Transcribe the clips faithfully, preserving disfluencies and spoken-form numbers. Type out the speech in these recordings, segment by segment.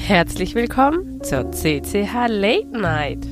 Herzlich willkommen zur C C H Late Night.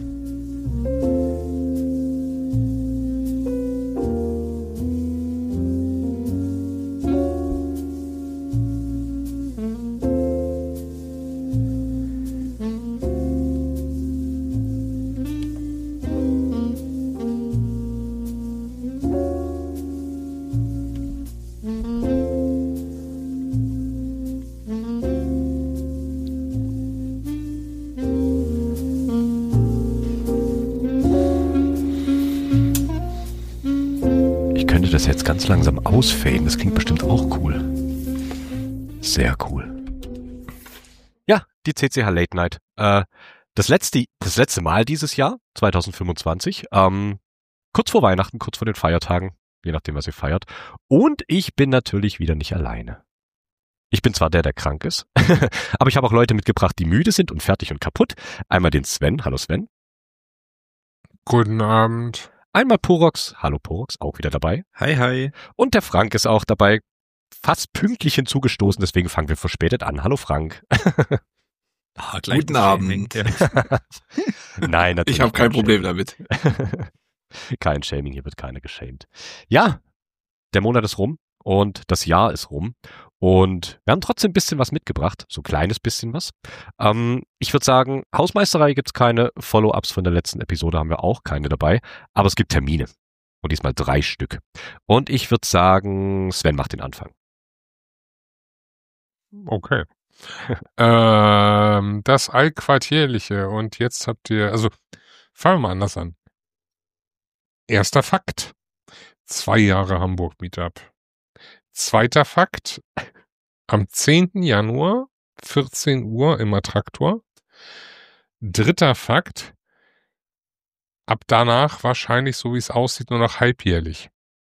Das jetzt ganz langsam ausfaden. Das klingt bestimmt auch cool. Sehr cool. Ja, die C C H Late Night. Äh, das letzte, das letzte Mal dieses Jahr, zwanzig fünfundzwanzig. Ähm, kurz vor Weihnachten, kurz vor den Feiertagen, je nachdem, was ihr feiert. Und ich bin natürlich wieder nicht alleine. Ich bin zwar der, der krank ist, aber ich habe auch Leute mitgebracht, die müde sind und fertig und kaputt. Einmal den Sven. Hallo Sven. Guten Abend. Einmal Porox. Hallo Porox, auch wieder dabei. Hi, hi. Und der Frank ist auch dabei. Fast pünktlich hinzugestoßen, deswegen fangen wir verspätet an. Hallo Frank. Ah, guten Abend. Ja. Nein, natürlich. Ich habe kein Problem damit. Kein Shaming, hier wird keiner geschämt. Ja, der Monat ist rum und das Jahr ist rum. Und wir haben trotzdem ein bisschen was mitgebracht, so ein kleines bisschen was. Ähm, ich würde sagen, Hausmeisterei gibt's keine, Follow-ups von der letzten Episode haben wir auch keine dabei, aber es gibt Termine. Und diesmal drei Stück. Und ich würde sagen, Sven macht den Anfang. Okay. ähm, das Allquartierliche. Und jetzt habt ihr, also fangen wir mal anders an. Erster Fakt. Zwei Jahre Hamburg Meetup. Zweiter Fakt, am zehnten Januar, vierzehn Uhr im Attraktor. Dritter Fakt, ab danach wahrscheinlich, so wie es aussieht, nur noch halbjährlich.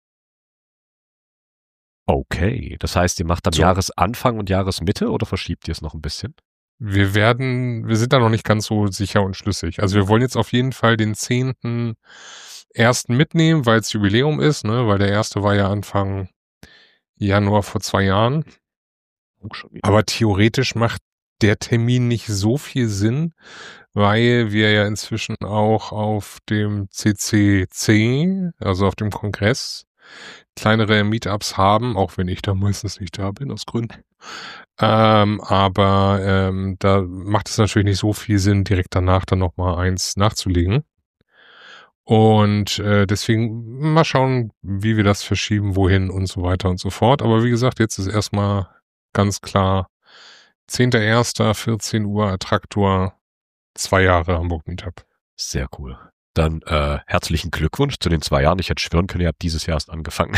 Okay, das heißt, ihr macht dann So. Jahresanfang und Jahresmitte oder verschiebt ihr es noch ein bisschen? Wir werden, wir sind da noch nicht ganz so sicher und schlüssig. Also wir wollen jetzt auf jeden Fall den zehnten ersten mitnehmen, weil es Jubiläum ist, ne? Weil der erste war ja Anfang Januar vor zwei Jahren. Aber theoretisch macht der Termin nicht so viel Sinn, weil wir ja inzwischen auch auf dem C C C, also auf dem Kongress, kleinere Meetups haben, auch wenn ich da meistens nicht da bin, aus Gründen. Ähm, aber ähm, da macht es natürlich nicht so viel Sinn, direkt danach dann nochmal eins nachzulegen. Und äh, deswegen mal schauen, wie wir das verschieben, wohin und so weiter und so fort. Aber wie gesagt, jetzt ist erstmal ganz klar zehnter erster vierzehn Uhr Attraktor, zwei Jahre Hamburg Meetup. Sehr cool. Dann äh, herzlichen Glückwunsch zu den zwei Jahren. Ich hätte schwören können, ihr habt dieses Jahr erst angefangen.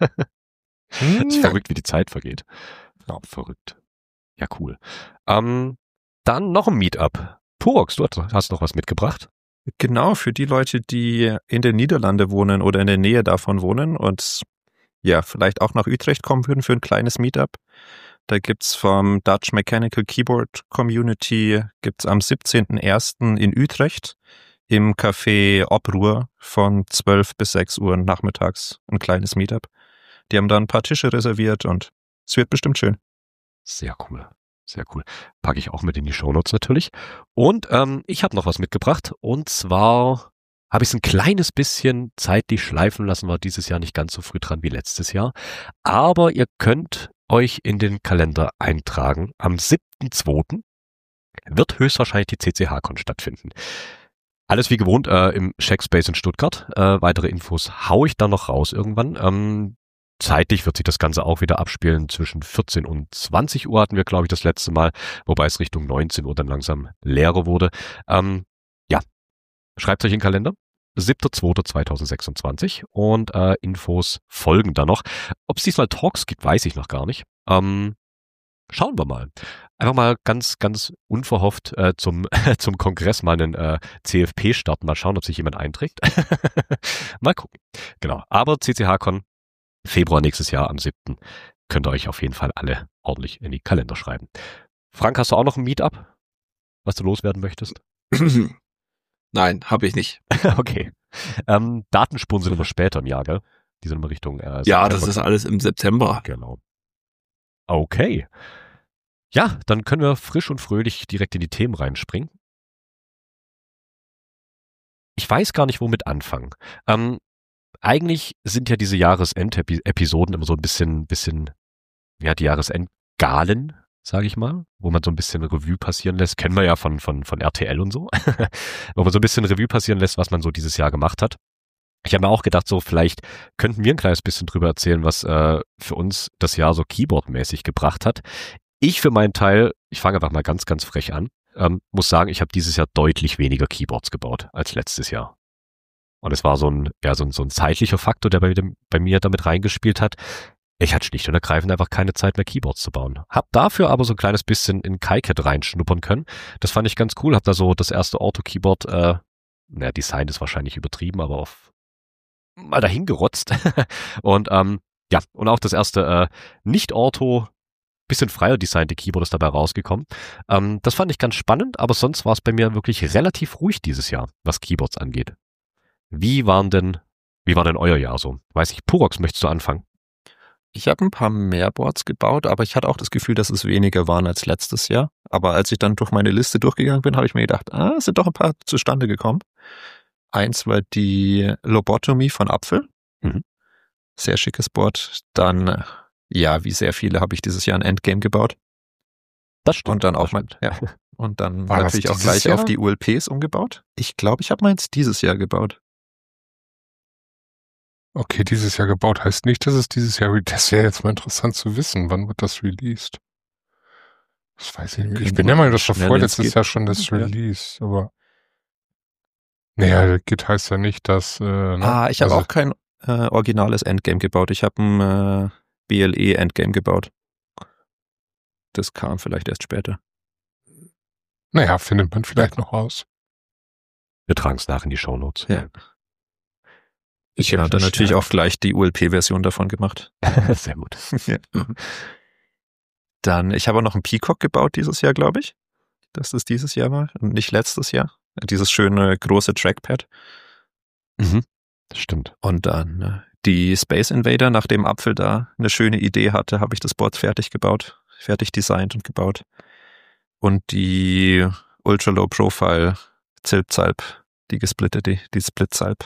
Es ist verrückt, wie die Zeit vergeht. Ja, verrückt. Ja, cool. Ähm, dann noch ein Meetup. Porox, du hast noch was mitgebracht? Genau, für die Leute, die in den Niederlanden wohnen oder in der Nähe davon wohnen und ja, vielleicht auch nach Utrecht kommen würden für ein kleines Meetup. Da gibt's vom Dutch Mechanical Keyboard Community, gibt's am siebzehnten ersten in Utrecht im Café Obruhr von zwölf bis sechs Uhr nachmittags ein kleines Meetup. Die haben da ein paar Tische reserviert und es wird bestimmt schön. Sehr cool. Sehr cool. Packe ich auch mit in die Shownotes natürlich. Und ähm, ich habe noch was mitgebracht. Und zwar habe ich es ein kleines bisschen zeitlich schleifen lassen. War dieses Jahr nicht ganz so früh dran wie letztes Jahr. Aber ihr könnt euch in den Kalender eintragen. Am siebten zweiten wird höchstwahrscheinlich die C C H-Con stattfinden. Alles wie gewohnt äh, im Shackspace in Stuttgart. Äh, weitere Infos hau ich dann noch raus irgendwann. Ähm, Zeitlich wird sich das Ganze auch wieder abspielen. Zwischen vierzehn und zwanzig Uhr hatten wir, glaube ich, das letzte Mal, wobei es Richtung neunzehn Uhr dann langsam leerer wurde. Ähm, ja, schreibt euch in den Kalender. siebter zweiter zweitausendsechsundzwanzig und äh, Infos folgen dann noch. Ob es diesmal Talks gibt, weiß ich noch gar nicht. Ähm, schauen wir mal. Einfach mal ganz, ganz unverhofft äh, zum, zum Kongress mal einen äh, C F P starten. Mal schauen, ob sich jemand einträgt. Mal gucken. Genau. Aber C C H-Con Februar nächstes Jahr am siebten könnt ihr euch auf jeden Fall alle ordentlich in die Kalender schreiben. Frank, hast du auch noch ein Meetup, was du loswerden möchtest? Nein, habe ich nicht. Okay. Ähm, Datenspuren sind immer später im Jahr, gell? Die sind immer Richtung äh, Ja, das ist alles im September. Genau. Okay. Ja, dann können wir frisch und fröhlich direkt in die Themen reinspringen. Ich weiß gar nicht, womit anfangen. Ähm, eigentlich sind ja diese Jahresend-Episoden immer so ein bisschen, bisschen, ja, die Jahresendgalen, sage ich mal, wo man so ein bisschen Revue passieren lässt. Kennen wir ja von, von, von R T L und so. Wo man so ein bisschen Revue passieren lässt, was man so dieses Jahr gemacht hat. Ich habe mir auch gedacht, so vielleicht könnten wir ein kleines bisschen drüber erzählen, was äh, für uns das Jahr so Keyboard-mäßig gebracht hat. Ich für meinen Teil, ich fange einfach mal ganz, ganz frech an, ähm, muss sagen, ich habe dieses Jahr deutlich weniger Keyboards gebaut als letztes Jahr. Und es war so ein, ja, so ein, so ein zeitlicher Faktor, der bei, dem, bei mir damit reingespielt hat. Ich hatte schlicht und ergreifend einfach keine Zeit mehr, Keyboards zu bauen. Hab dafür aber so ein kleines bisschen in KiCad reinschnuppern können. Das fand ich ganz cool. Hab da so das erste Auto-Keyboard, äh, naja, Design ist wahrscheinlich übertrieben, aber auf mal dahin gerotzt. Und ähm, ja, und auch das erste äh, Nicht-Auto, bisschen freier designte Keyboard ist dabei rausgekommen. Ähm, das fand ich ganz spannend, aber sonst war es bei mir wirklich relativ ruhig dieses Jahr, was Keyboards angeht. Wie waren denn, wie war denn euer Jahr so? Weiß ich, Purox, möchtest du anfangen? Ich habe ein paar mehr Boards gebaut, aber ich hatte auch das Gefühl, dass es weniger waren als letztes Jahr. Aber als ich dann durch meine Liste durchgegangen bin, habe ich mir gedacht, ah, es sind doch ein paar zustande gekommen. Eins war die Lobotomy von Apfel. Mhm. Sehr schickes Board. Dann, ja, wie sehr viele habe ich dieses Jahr ein Endgame gebaut. Das stimmt. Und dann auch das mein, stimmt. ja. Und dann War das natürlich auch dieses gleich Jahr? auf die U L Ps umgebaut. Ich glaube, ich habe meins dieses Jahr gebaut. Okay, dieses Jahr gebaut heißt nicht, dass es dieses Jahr, re- das wäre jetzt mal interessant zu wissen, wann wird das released? Das weiß ich nicht. Ich bin der Meinung, das war Schnell vorletztes ins Jahr schon das Ja. Release, aber naja, Git heißt ja nicht, dass äh, ne? Ah, ich habe Also, auch kein äh, originales Endgame gebaut. Ich habe ein äh, B L E-Endgame gebaut. Das kam vielleicht erst später. naja, findet man vielleicht noch raus. Wir tragen es nach in die Shownotes. Ja. Ich Genau, dann verstehe. natürlich auch gleich die U L P-Version davon gemacht. Sehr gut. Ja. Dann, ich habe auch noch einen Peacock gebaut dieses Jahr, glaube ich. Das ist dieses Jahr war und nicht letztes Jahr. Dieses schöne große Trackpad. Mhm. Das stimmt. Und dann äh, die Space Invader, nachdem Apfel da eine schöne Idee hatte, habe ich das Board fertig gebaut, fertig designt und gebaut. Und die Ultra Low Profile Zilp-Zalp, die gesplittete, die Split-Zalp.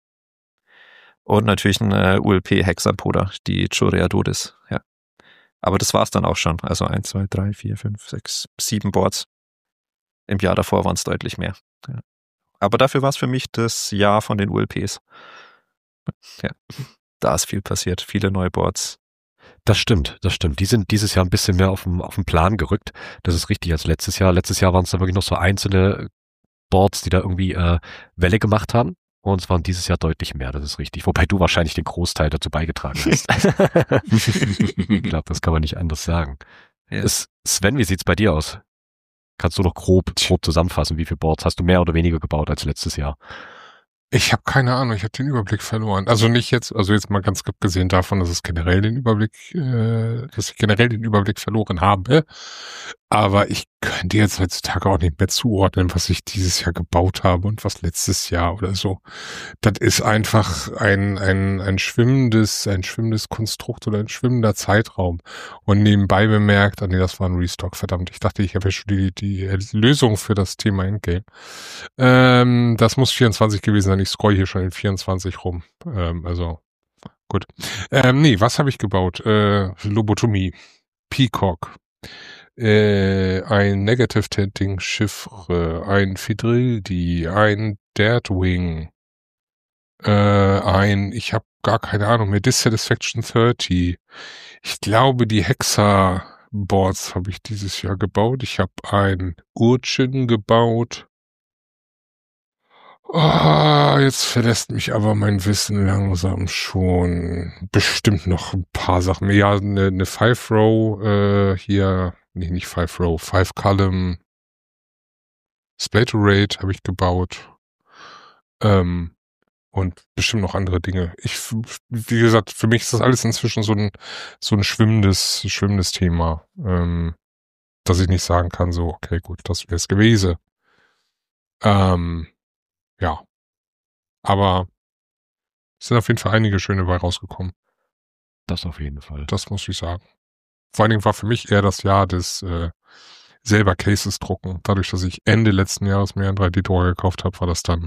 Und natürlich ein äh, U L P-Hexapoda, die Choreadodes, ja. Aber das war's dann auch schon. Also eins, zwei, drei, vier, fünf, sechs, sieben Boards. Im Jahr davor waren es deutlich mehr. Ja. Aber dafür war es für mich das Jahr von den U L Ps. Ja. Da ist viel passiert, viele neue Boards. Das stimmt, das stimmt. Die sind dieses Jahr ein bisschen mehr auf den, auf den Plan gerückt. Das ist richtig als letztes Jahr. Letztes Jahr waren es dann wirklich noch so einzelne Boards, die da irgendwie äh, Welle gemacht haben. Und es waren dieses Jahr deutlich mehr, das ist richtig. Wobei du wahrscheinlich den Großteil dazu beigetragen hast. Ich glaube, das kann man nicht anders sagen. Ja. Es- Sven, wie sieht's bei dir aus? Kannst du noch grob, grob zusammenfassen, wie viele Boards hast du mehr oder weniger gebaut als letztes Jahr? Ich habe keine Ahnung, ich habe den Überblick verloren. Also nicht jetzt, also jetzt mal ganz abgesehen davon, dass es generell den Überblick, äh, dass ich generell den Überblick verloren habe. Aber ich könnte jetzt heutzutage auch nicht mehr zuordnen, was ich dieses Jahr gebaut habe und was letztes Jahr oder so. Das ist einfach ein, ein, ein schwimmendes, ein schwimmendes Konstrukt oder ein schwimmender Zeitraum. Und nebenbei bemerkt, ah nee, das war ein Restock, verdammt. Ich dachte, ich habe ja schon die, die Lösung für das Thema Endgame. Ähm, das muss vierundzwanzig gewesen sein. Ich scroll hier schon in vierundzwanzig rum. Ähm, also, gut. Ähm, nee, was habe ich gebaut? Äh, Lobotomie. Peacock. Äh, ein Negative Tenting Chiffre. Ein Fidrildi. Ein Deadwing. Äh, ein, ich habe gar keine Ahnung mehr, Dissatisfaction dreißig. Ich glaube, die Hexa-Boards habe ich dieses Jahr gebaut. Ich habe ein Urchin gebaut. Ah, jetzt verlässt mich aber mein Wissen langsam schon. Bestimmt noch ein paar Sachen. Ja, eine, eine Five-Row, äh, hier, nee, nicht Five-Row, Five-Column Splaterate habe ich gebaut. Ähm, und bestimmt noch andere Dinge. Ich, wie gesagt, für mich ist das alles inzwischen so ein, so ein schwimmendes, schwimmendes Thema, ähm, dass ich nicht sagen kann, so, okay, gut, das wäre es gewesen. Ähm, ja. Aber es sind auf jeden Fall einige schöne bei rausgekommen. Das auf jeden Fall. Das muss ich sagen. vor allen Dingen war für mich eher das Jahr des äh, selber Cases drucken. Dadurch, dass ich Ende letzten Jahres mir einen drei D-Drucker gekauft habe, war das dann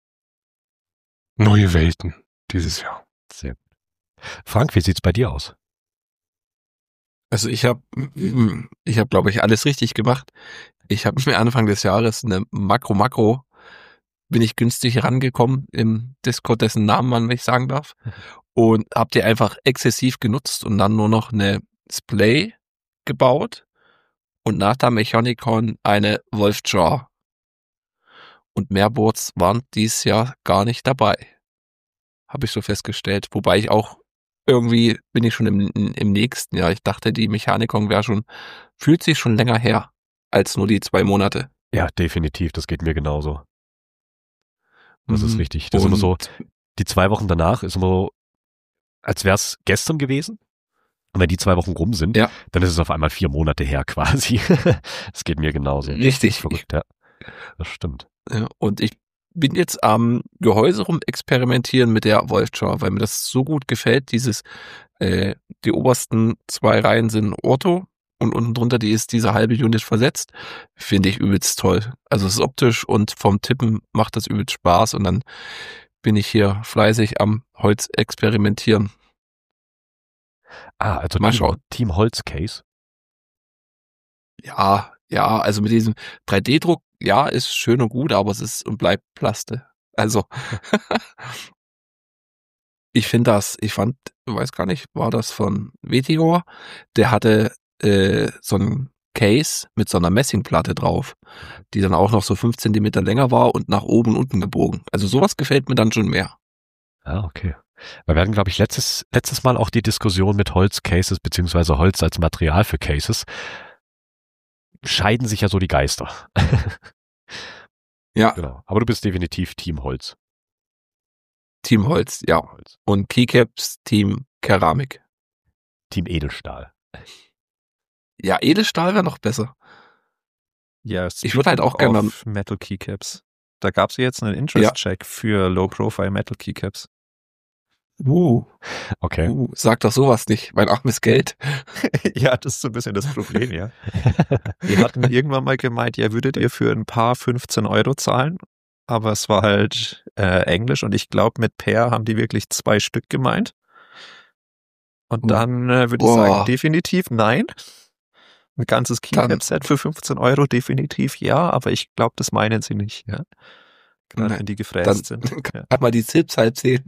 neue Welten dieses Jahr. Sehr gut. Frank, wie sieht's bei dir aus? Also ich habe, ich habe, glaube ich, alles richtig gemacht. Ich habe mir Anfang des Jahres eine Makro-Makro, bin ich günstig herangekommen im Discord, dessen Namen man nicht sagen darf, und habe die einfach exzessiv genutzt und dann nur noch eine Splay gebaut und nach der Mechanicon eine Wolfjaw. Und mehr Boards waren dieses Jahr gar nicht dabei. Habe ich so festgestellt. Wobei ich auch irgendwie bin ich schon im, im nächsten Jahr. Ich dachte, die Mechanikon wäre schon, fühlt sich schon länger her als nur die zwei Monate. Ja, definitiv. Das geht mir genauso. Das Mhm. ist richtig. Das ist immer so, die zwei Wochen danach ist immer so, als wäre es gestern gewesen. Und wenn die zwei Wochen rum sind, Ja. dann ist es auf einmal vier Monate her quasi. Das geht mir genauso. Richtig. Verrückt, ja. Das stimmt. Ja, und ich bin jetzt am Gehäuse rum experimentieren mit der Wolfjaw, weil mir das so gut gefällt. Dieses, äh, die obersten zwei Reihen sind Ortho und unten drunter die ist diese halbe Unit versetzt. Finde ich übelst toll. Also es ist optisch und vom Tippen macht das übelst Spaß und dann bin ich hier fleißig am Holz experimentieren. Ah, also Mal Team, schauen. Team Holz Case. Ja, ja, also mit diesem drei D-Druck, ja, ist schön und gut, aber es ist und bleibt Plaste. Also ich finde das, ich fand, weiß gar nicht, war das von Vetior, der hatte äh, so ein Case mit so einer Messingplatte drauf, die dann auch noch so fünf Zentimeter länger war und nach oben und unten gebogen. Also sowas gefällt mir dann schon mehr. Ah, okay. Weil wir hatten, glaube ich, letztes, letztes Mal auch die Diskussion mit Holz-Cases, beziehungsweise Holz als Material für Cases. Scheiden sich ja so die Geister. Ja, Genau. Aber du bist definitiv Team Holz. Team Holz, ja. Holz. Und Keycaps, Team Keramik. Team Edelstahl. Ja, Edelstahl wäre noch besser. Ja, Ich würde halt auch speaking gerne of Metal Keycaps. Da gab es jetzt einen Interest-Check für Low-Profile Metal Keycaps. Uh, Okay. uh, sag doch sowas nicht, mein armes Geld. Ja, das ist so ein bisschen das Problem, ja. Ihr hatten irgendwann mal gemeint, ja, würdet ihr für ein paar fünfzehn Euro zahlen, aber es war halt äh, Englisch und ich glaube, mit Pair haben die wirklich zwei Stück gemeint. Und Uh. dann äh, würde ich Boah. sagen, definitiv nein. Ein ganzes Dann- Keycap-Set für fünfzehn Euro, definitiv ja, aber ich glaube, das meinen sie nicht, ja. Gerade Nein, wenn die gefräst dann- sind. Ja. Hat mal die Zips halb zehn.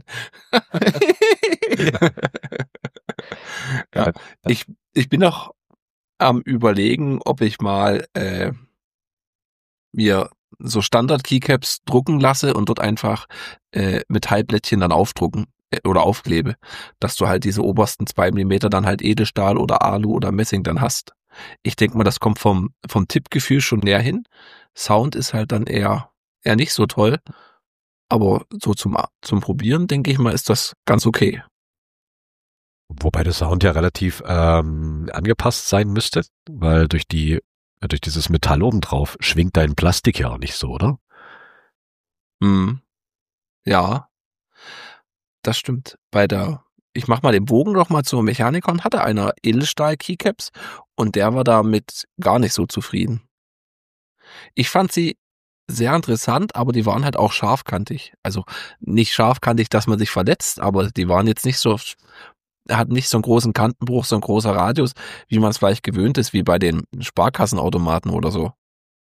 Ja, ich, ich bin noch am Überlegen, ob ich mal äh, mir so Standard-Keycaps drucken lasse und dort einfach äh, Metallblättchen dann aufdrucken äh, oder aufklebe, dass du halt diese obersten zwei Millimeter dann halt Edelstahl oder Alu oder Messing dann hast. Ich denke mal, das kommt vom, vom Tippgefühl schon näher hin. Sound ist halt dann eher, eher nicht so toll, aber so zum, zum Probieren, denke ich mal, ist das ganz okay. Wobei der Sound ja relativ ähm, angepasst sein müsste, weil durch die durch dieses Metall obendrauf schwingt dein Plastik ja auch nicht so, oder? Hm. Ja, das stimmt. Bei der, ich mach mal den Bogen noch mal zur Mechanikon, hatte einer Edelstahl-Keycaps und der war damit gar nicht so zufrieden. Ich fand sie sehr interessant, aber die waren halt auch scharfkantig. Also nicht scharfkantig, dass man sich verletzt, aber die waren jetzt nicht so, hatten nicht so einen großen Kantenbruch, so ein großer Radius, wie man es vielleicht gewöhnt ist, wie bei den Sparkassenautomaten oder so.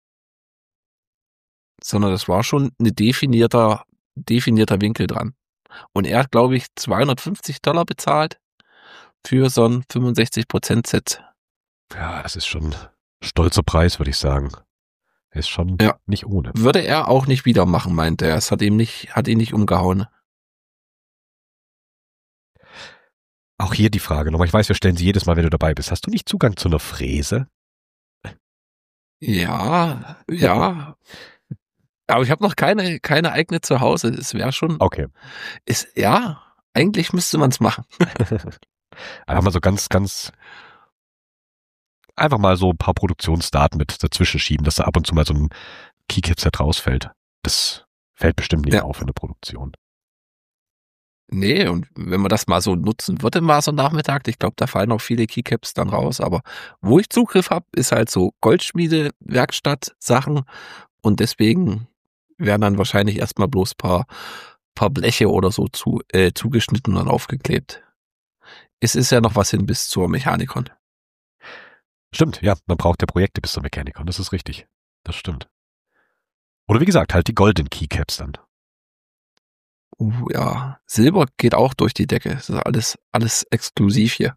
Sondern das war schon ein definierter, definierter Winkel dran. Und er hat, glaube ich, zweihundertfünfzig Dollar bezahlt für so ein fünfundsechzig Prozent Set. Ja, das ist schon ein stolzer Preis, würde ich sagen. Ist schon Ja. nicht ohne. Würde er auch nicht wieder machen, meint er. Es hat ihm nicht, hat ihn nicht umgehauen. Auch hier die Frage nochmal. Ich weiß, wir stellen sie jedes Mal, wenn du dabei bist. Hast du nicht Zugang zu einer Fräse? Ja, ja. Aber ich habe noch keine, keine eigene zu Hause. Es wäre schon, Okay. ist, ja, eigentlich müsste man es machen. Einfach mal so ganz, ganz einfach mal so ein paar Produktionsdaten mit dazwischen schieben, dass da ab und zu mal so ein Keycap-Set rausfällt. Das fällt bestimmt nicht Ja. auf in der Produktion. Nee, und wenn man das mal so nutzen würde, mal so Nachmittag, ich glaube, da fallen auch viele Keycaps dann raus, aber wo ich Zugriff habe, ist halt so Goldschmiede, Werkstatt, Sachen und deswegen werden dann wahrscheinlich erstmal bloß paar, paar Bleche oder so zu, äh, zugeschnitten und aufgeklebt. Es ist ja noch was hin bis zur Mechanikon. Stimmt, ja, man braucht ja Projekte bis zur Mechanikon, das ist richtig. Das stimmt. Oder wie gesagt, halt die goldenen Keycaps dann. Uh, ja, Silber geht auch durch die Decke. Das ist alles, alles exklusiv hier.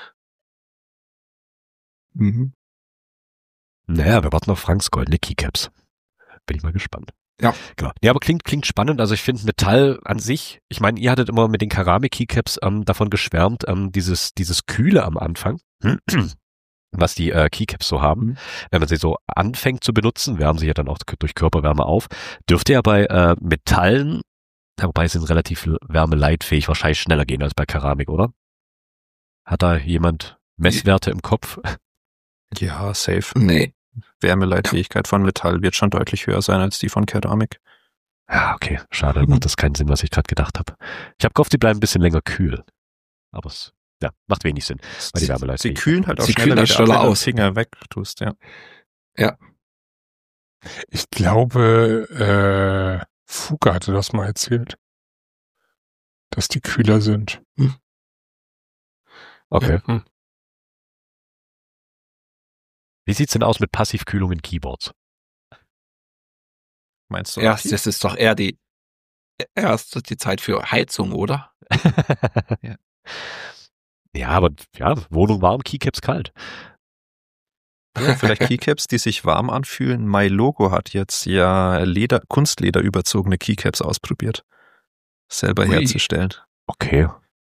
Mhm. Naja, wir warten auf Franks goldene Keycaps. Bin ich mal gespannt. Ja. Genau. Ja, aber klingt, klingt spannend. Also ich finde Metall an sich, ich meine, ihr hattet immer mit den Keramik-Keycaps ähm, davon geschwärmt, ähm, dieses, dieses Kühle am Anfang, was die äh, Keycaps so haben. Mhm. Wenn man sie so anfängt zu benutzen, wärmen sie ja dann auch durch Körperwärme auf. Dürfte ja bei äh, Metallen, wobei sie sind relativ wärmeleitfähig, wahrscheinlich schneller gehen als bei Keramik, oder? Hat da jemand Messwerte im Kopf? Ja, safe. Nee. Wärmeleitfähigkeit von Metall wird schon deutlich höher sein als die von Keramik. Ja, okay. Schade, dann macht das keinen Sinn, was ich gerade gedacht habe. Ich habe gehofft, die bleiben ein bisschen länger kühl. Aber es ja, macht wenig Sinn. Weil die Sie, sie kühlen halt auch Sie schneller, kühlen wieder schneller ab, wenn du aus. den Finger wegtust, ja. Ja. Ich glaube, äh, Fuge hatte das mal erzählt, dass die kühler sind. Okay. Hm. Wie sieht's denn aus mit Passivkühlung in Keyboards? Meinst du? Erst, aktiv? das ist doch eher die, erst die Zeit für Heizung, oder? ja. ja, aber ja, Wohnung warm, Keycaps kalt. Ja, vielleicht Keycaps, die sich warm anfühlen. MyLogo hat jetzt ja Leder, Kunstleder überzogene Keycaps ausprobiert. Selber Ui. herzustellen. Okay.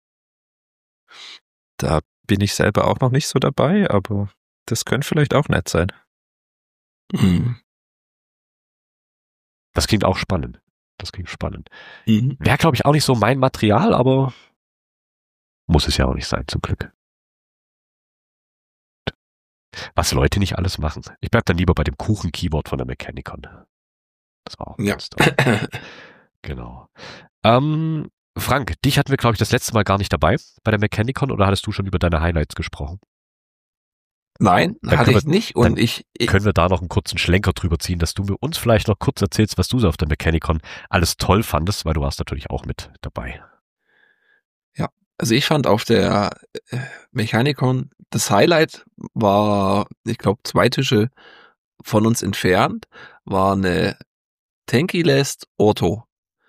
Da bin ich selber auch noch nicht so dabei, aber das könnte vielleicht auch nett sein. Mhm. Das klingt auch spannend. Das klingt spannend. Mhm. Wäre, glaube ich, auch nicht so mein Material, aber muss es ja auch nicht sein, zum Glück. Was Leute nicht alles machen. Ich bleib dann lieber bei dem Kuchen-Keyboard von der Mechanikon. Das war auch Ja. ganz toll. Genau. Ähm, Frank, dich hatten wir, glaube ich, das letzte Mal gar nicht dabei bei der Mechanikon, oder hattest du schon über deine Highlights gesprochen? Nein, Dann hatte können ich wir- nicht. dann Und ich, ich Können wir da noch einen kurzen Schlenker drüber ziehen, dass du mir uns vielleicht noch kurz erzählst, was du so auf der Mechanikon alles toll fandest, weil du warst natürlich auch mit dabei. also ich fand auf der äh, Mechanikon, das Highlight war, ich glaube, zwei Tische von uns entfernt, war eine Tankylast Ortho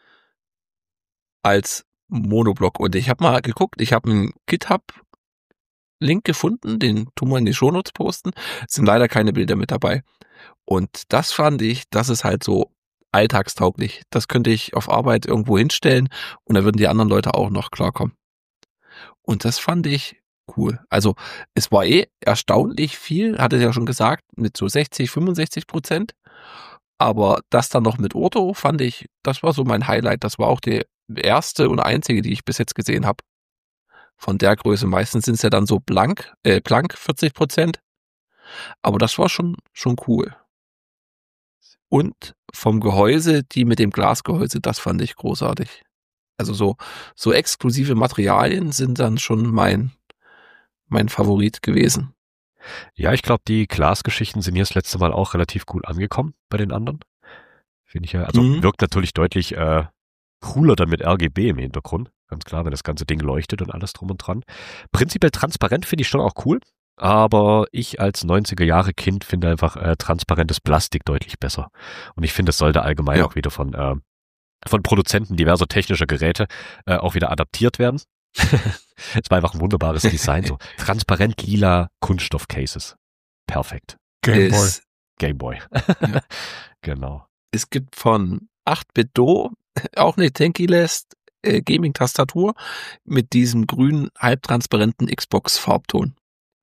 als Monoblock. Und ich habe mal geguckt, ich habe einen GitHub-Link gefunden, den tun wir in die Shownotes posten. Es sind leider keine Bilder mit dabei. Und das fand ich, das ist halt so alltagstauglich. Das könnte ich auf Arbeit irgendwo hinstellen und da würden die anderen Leute auch noch klarkommen. Und das fand ich cool. Also es war eh erstaunlich viel, hatte ich ja schon gesagt, mit so sechzig, fünfundsechzig Prozent. Aber das dann noch mit Ortho fand ich, das war so mein Highlight. Das war auch die erste und einzige, die ich bis jetzt gesehen habe. Von der Größe. Meistens sind es ja dann so blank, äh, blank vierzig Prozent. Aber das war schon, schon cool. Und vom Gehäuse, die mit dem Glasgehäuse, das fand ich großartig. Also so, so exklusive Materialien sind dann schon mein, mein Favorit gewesen. Ja, ich glaube, die Glasgeschichten sind hier das letzte Mal auch relativ gut angekommen bei den anderen. Finde ich ja, also Mhm. wirkt natürlich deutlich äh, cooler dann mit R G B im Hintergrund. Ganz klar, wenn das ganze Ding leuchtet und alles drum und dran. Prinzipiell transparent finde ich schon auch cool, aber ich als neunziger-Jahre-Kind finde einfach äh, transparentes Plastik deutlich besser. Und ich finde, es sollte allgemein Ja. auch wieder von, äh, von Produzenten diverser technischer Geräte äh, auch wieder adaptiert werden. Es war einfach ein wunderbares Design, so transparent lila Kunststoff-Cases. Perfekt. Gameboy. Es, Gameboy. Ja. Genau. es gibt von acht Bit Do auch eine Tankylast äh, Gaming-Tastatur mit diesem grünen, halbtransparenten Xbox-Farbton.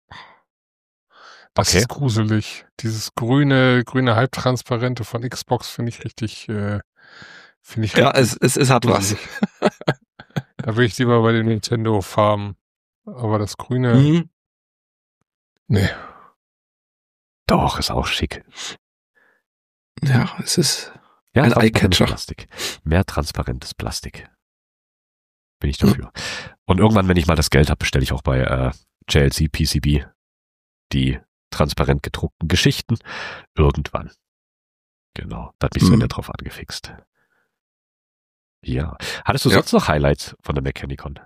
Das Okay. ist gruselig. Dieses grüne, grüne Halbtransparente von Xbox finde ich richtig, äh, finde ich Ja, richtig es, es, es hat was. gruselig. Da will ich lieber bei den Nintendo-Farben. Aber das grüne, Mhm. nee. Doch, ist auch schick. Ja, es ist Ja, Ein transparentes Eyecatcher. Plastik. Mehr transparentes Plastik. bin ich dafür. Und irgendwann, wenn ich mal das Geld habe, bestelle ich auch bei äh, J L C P C B die transparent gedruckten Geschichten. Irgendwann. Genau, da hat mich Sven Mhm. ja drauf angefixt. Ja. Hattest du Ja. sonst noch Highlights von der Mechanicon?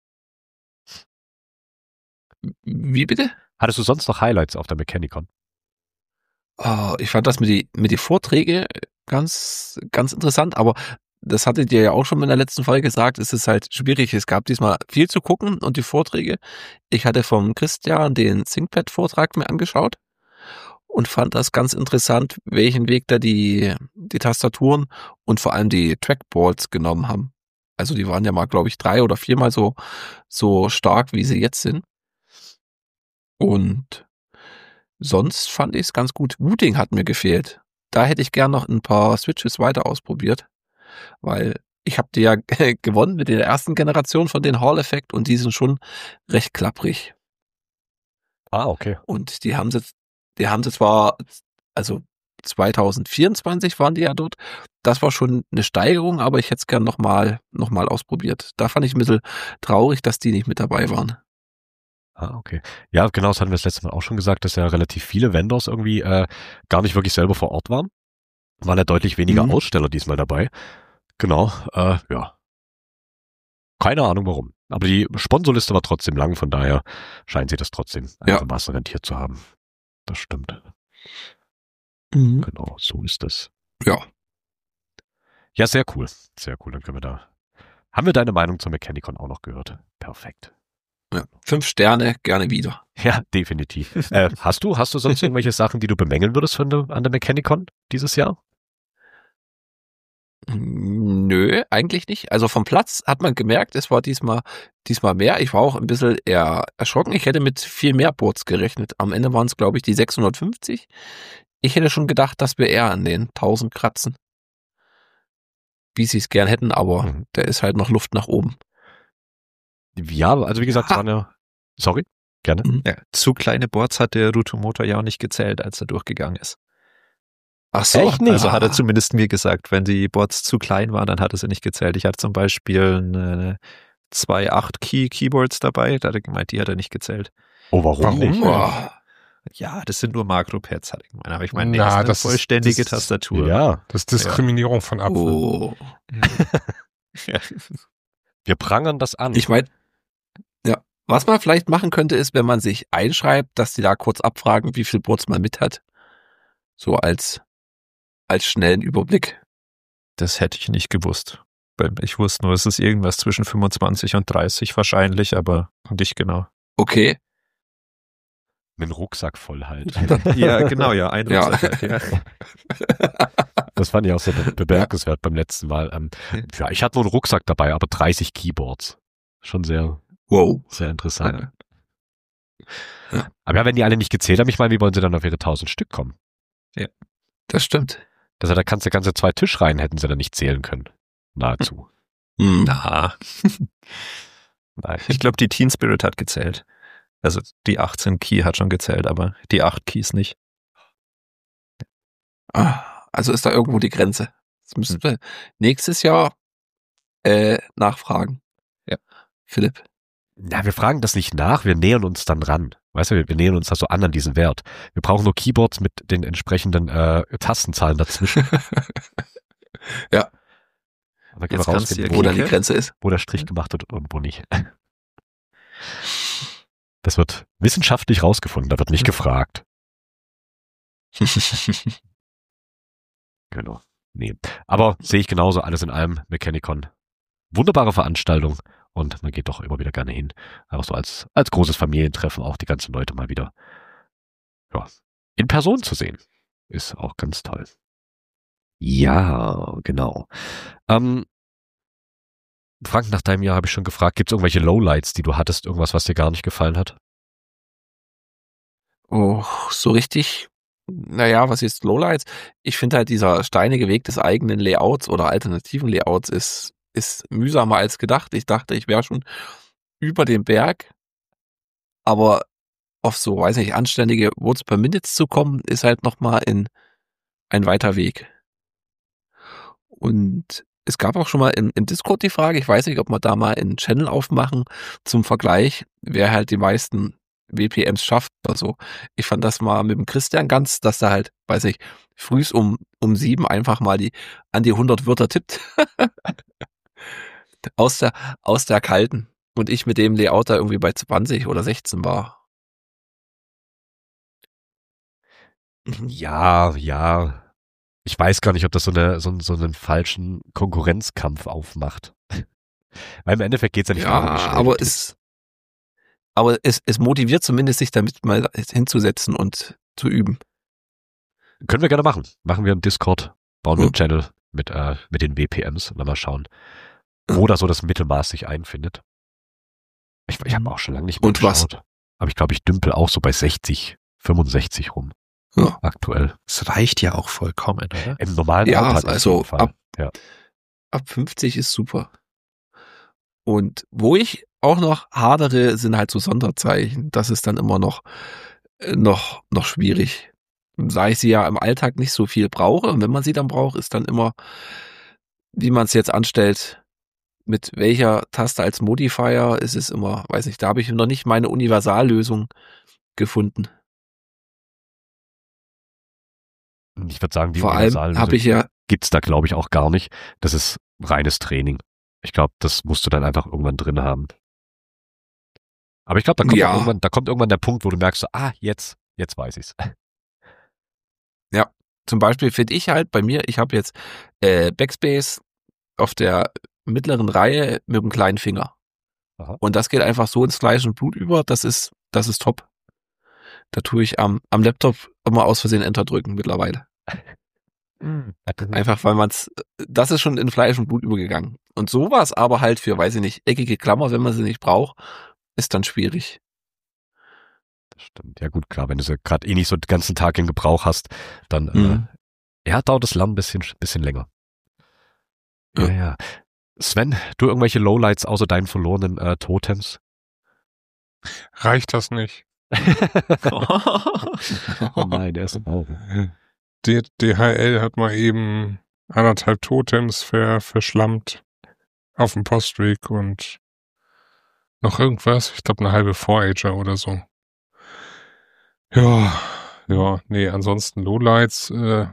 Wie bitte? Hattest du sonst noch Highlights auf der Mechanicon? Oh, ich fand das mit die, mit die Vorträge ganz, ganz interessant, aber das hattet ihr ja auch schon in der letzten Folge gesagt, es ist halt schwierig. Es gab diesmal viel zu gucken und die Vorträge. Ich hatte vom Christian den ThinkPad-Vortrag mir angeschaut und fand das ganz interessant, welchen Weg da die, die Tastaturen und vor allem die Trackballs genommen haben. Also die waren ja mal, glaube ich, drei oder viermal so, so stark, wie sie jetzt sind. Und sonst fand ich es ganz gut. Routing hat mir gefehlt. Da hätte ich gern noch ein paar Switches weiter ausprobiert, weil ich habe die ja gewonnen mit der ersten Generation von den Hall Effect und die sind schon recht klapprig. Ah, okay. Und die haben sie, die haben sie zwar, also zwanzig vierundzwanzig waren die ja dort. Das war schon eine Steigerung, aber ich hätte es gern nochmal noch mal ausprobiert. Da fand ich ein bisschen traurig, dass die nicht mit dabei waren. Ah, okay. Ja, genau, das hatten wir das letzte Mal auch schon gesagt, dass ja relativ viele Vendors irgendwie äh, gar nicht wirklich selber vor Ort waren. Waren ja deutlich weniger Mhm. Aussteller diesmal dabei. Genau, äh, ja. Keine Ahnung warum. Aber die Sponsorliste war trotzdem lang, von daher scheint sie das trotzdem Ja. einigermaßen rentiert zu haben. Das stimmt. Mhm. Genau, so ist das. Ja. Ja, sehr cool. Sehr cool, dann können wir da. Haben wir deine Meinung zur Mechanicon auch noch gehört? Perfekt. Ja. Fünf Sterne, gerne wieder. Ja, definitiv. äh, hast du, hast du sonst irgendwelche Sachen, die du bemängeln würdest von der, an der Mechanicon dieses Jahr? Nö, eigentlich nicht. Also vom Platz hat man gemerkt, es war diesmal, diesmal mehr. Ich war auch ein bisschen eher erschrocken. Ich hätte mit viel mehr Boards gerechnet. Am Ende waren es, glaube ich, die sechshundertfünfzig. Ich hätte schon gedacht, dass wir eher an den tausend kratzen. Wie sie es gern hätten, aber Mhm. da ist halt noch Luft nach oben. Ja, also wie gesagt, es Ha. war eine. Sorry, gerne. Ja, zu kleine Boards hat der Rutomotor ja auch nicht gezählt, als er durchgegangen ist. Ach so. Echt nicht? Also hat er Ah. zumindest mir gesagt, wenn die Boards zu klein waren, dann hat er sie nicht gezählt. Ich hatte zum Beispiel eine zwei acht Key Keyboards dabei, da hat er gemeint, die hat er nicht gezählt. Oh, warum, Warum? nicht? Oh. Ja, das sind nur Makropads, hat er gemeint. Aber ich meine, nee, Na, das ist eine das ist- vollständige das ist- Tastatur. Ja, Das ist Diskriminierung von Apfel. Oh. Ja. wir prangern das an. Ich meine, ja, was man vielleicht machen könnte, ist, wenn man sich einschreibt, dass die da kurz abfragen, wie viel Boards man mit hat. So als, als schnellen Überblick. Das hätte ich nicht gewusst. Weil Ich wusste nur, es ist irgendwas zwischen fünfundzwanzig und dreißig wahrscheinlich, aber nicht genau. Okay. Mit dem Rucksack voll halt. Ja, genau, ja, ein Ja. Rucksack halt, ja. Das fand ich auch sehr be bemerkenswert beim letzten Mal. Ähm, Ja. ja, ich hatte nur einen Rucksack dabei, aber dreißig Keyboards. Schon sehr, Wow. sehr interessant. Ja. Aber ja, wenn die alle nicht gezählt haben, ich meine, wie wollen sie dann auf ihre tausend Stück kommen? Das stimmt. Das heißt, da kannst du ganze zwei Tischreihen hätten sie dann nicht zählen können. Nahezu. Hm. Na, Nein. ich glaube, die Teen Spirit hat gezählt. Also die achtzehn Key hat schon gezählt, aber die acht Keys nicht. Ah, Also ist da irgendwo die Grenze. Das müssen wir nächstes Jahr äh, nachfragen. Ja. Philipp. Na, wir fragen das nicht nach, wir nähern uns dann ran. Weißt du, wir, wir nähern uns da so an an diesen Wert. Wir brauchen nur Keyboards mit den entsprechenden äh, Tastenzahlen dazwischen. Ja. Und dann können Jetzt wir kannst du rausfinden, ja Wo wo, da die Kike? Grenze ist. wo der Strich gemacht wird und wo nicht. Das wird wissenschaftlich rausgefunden, da wird nicht gefragt. Genau. Nee. Aber sehe ich genauso, alles in allem, Mechanicon. Wunderbare Veranstaltung und man geht doch immer wieder gerne hin. Einfach so als, als großes Familientreffen auch die ganzen Leute mal wieder ja, in Person zu sehen. Ist auch ganz toll. Ja, genau. Ähm, Frank, nach deinem Jahr habe ich schon gefragt, gibt es irgendwelche Lowlights, die du hattest, irgendwas, was dir gar nicht gefallen hat? Oh, so richtig. Naja, was ist Lowlights? Ich finde halt, dieser steinige Weg des eigenen Layouts oder alternativen Layouts ist, ist mühsamer als gedacht. Ich dachte, ich wäre schon über dem Berg, aber auf so, weiß nicht, anständige Words per Minute zu kommen, ist halt nochmal in ein weiter Weg. Und es gab auch schon mal in, in Discord die Frage, ich weiß nicht, ob wir da mal einen Channel aufmachen zum Vergleich, wer halt die meisten W P Ms schafft oder so. Ich fand das mal mit dem Christian ganz, dass er halt, weiß ich, frühs um, um sieben einfach mal die an die hundert Wörter tippt. aus der, aus der kalten. Und ich mit dem Layout da irgendwie bei zwanzig oder sechzehn war. Ja, ja. Ich weiß gar nicht, ob das so, eine, so, so einen falschen Konkurrenzkampf aufmacht. Weil im Endeffekt geht es ja nicht Ja, darum, wie schnell aber du es, aber es, es motiviert zumindest, sich damit mal hinzusetzen und zu üben. tippst. Können wir gerne machen. Machen wir einen Discord, bauen wir einen Hm. Channel mit, äh, mit den W P Ms und dann mal schauen, wo da so das Mittelmaß sich einfindet. Ich, ich habe auch schon lange nicht mehr Und was? geschaut. Aber ich glaube, ich dümpel auch so bei sechzig, fünfundsechzig rum. Ja. Aktuell. Es reicht ja auch vollkommen, oder? Im normalen Ja, Alltag auf also jeden Fall. ab- ja. Ab fünfzig ist super. Und wo ich auch noch hadere, sind halt so Sonderzeichen. Das ist dann immer noch, äh, noch, noch schwierig. Da ich sie ja im Alltag nicht so viel brauche, und wenn man sie dann braucht, ist dann immer, wie man es jetzt anstellt, mit welcher Taste als Modifier, ist es immer, weiß nicht, da habe ich noch nicht meine Universallösung gefunden. Ich würde sagen, die Vor allem Universallösung habe ich ja, gibt's da, glaube ich, auch gar nicht. Das ist reines Training. Ich glaube, das musst du dann einfach irgendwann drin haben. Aber ich glaube, da kommt Ja. auch irgendwann, da kommt irgendwann der Punkt, wo du merkst, so, ah, jetzt, jetzt weiß ich's. zum Beispiel finde ich halt bei mir, ich habe jetzt äh, Backspace auf der mittleren Reihe mit dem kleinen Finger. Aha. Und das geht einfach so ins Fleisch und Blut über, das ist, das ist top. Da tue ich am, am Laptop immer aus Versehen Enter drücken mittlerweile. Einfach weil man's, das ist schon in Fleisch und Blut übergegangen. Und sowas aber halt für, weiß ich nicht, eckige Klammer, wenn man sie nicht braucht, ist dann schwierig. Das stimmt. Ja gut, klar, wenn du sie gerade eh nicht so den ganzen Tag in Gebrauch hast, dann Mhm. äh, ja, dauert das Lernen ein bisschen, bisschen länger. Ja, Ja. ja. Sven, du irgendwelche Lowlights außer deinen verlorenen äh, Totems? Reicht das nicht? Oh nein, der ist im Auge. D DHL hat mal eben anderthalb Totems ver verschlammt auf dem Postweg und noch irgendwas. Ich glaube, eine halbe Four-Ager oder so. Ja, ja, nee, ansonsten Lowlights. Äh,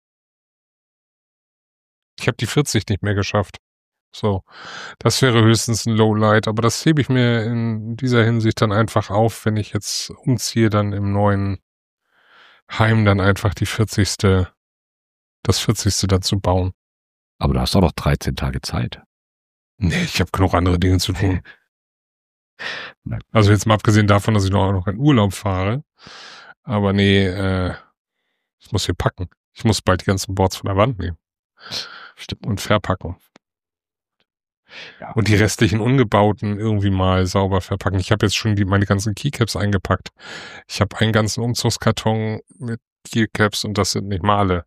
ich habe die vierzig nicht mehr geschafft. So, das wäre höchstens ein Lowlight, aber das hebe ich mir in dieser Hinsicht dann einfach auf, wenn ich jetzt umziehe, dann im neuen Heim dann einfach die vierzigste das vierzigste dazu bauen. Aber du hast auch noch dreizehn Tage Zeit. Nee, ich habe genug andere Dinge zu tun. Nein. Also jetzt mal abgesehen davon, dass ich noch, noch in Urlaub fahre. Aber nee, äh, ich muss hier packen. Ich muss bald die ganzen Boards von der Wand nehmen. Stimmt. Und verpacken. Ja. Und die restlichen Ungebauten irgendwie mal sauber verpacken. Ich habe jetzt schon die, meine ganzen Keycaps eingepackt. Ich habe einen ganzen Umzugskarton mit Keycaps und das sind nicht mal alle.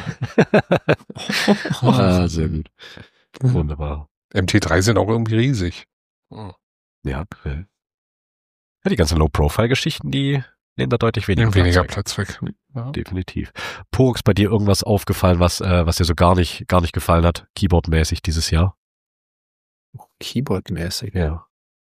Ah, sehr gut. Wunderbar. M T drei sind auch irgendwie riesig. Ja, äh, ja, die ganzen Low-Profile-Geschichten, die nehmen da deutlich weniger, Nehmen weniger Platz weg. Platz weg. Ja. Definitiv. Porux, bei dir irgendwas aufgefallen, was, äh, was dir so gar nicht, gar nicht gefallen hat, Keyboard-mäßig dieses Jahr? Keyboard-mäßig. Ja.